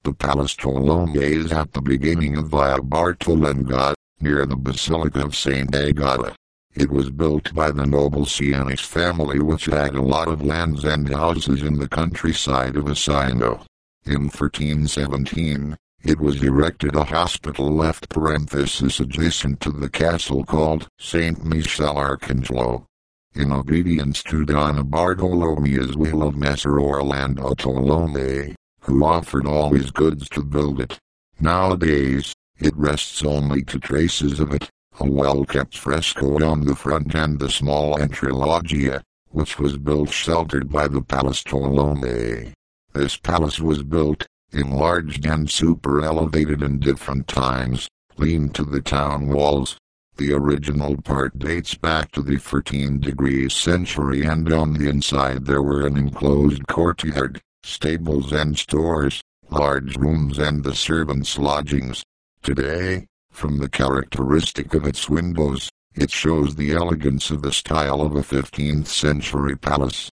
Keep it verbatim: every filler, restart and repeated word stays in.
The Palace Tolomei is at the beginning of Via Bartolomeo, near the Basilica of Saint Agata. It was built by the noble Sienese family, which had a lot of lands and houses in the countryside of Asino. In thirteen seventeen, it was erected a hospital left parenthesis adjacent to the castle called Saint Michele Arcangelo. In obedience to Donna Bartolomeo's will of Messer Orlando Tolomei, who offered all his goods to build it. Nowadays, it rests only to traces of it, a well-kept fresco on the front and the small entry loggia, which was built sheltered by the Palace Tolomei. This palace was built, enlarged and super-elevated in different times, leaned to the town walls. The original part dates back to the thirteenth century, and on the inside there were an enclosed courtyard, stables and stores, large rooms and the servants' lodgings. Today, from the characteristic of its windows, it shows the elegance of the style of a fifteenth century palace.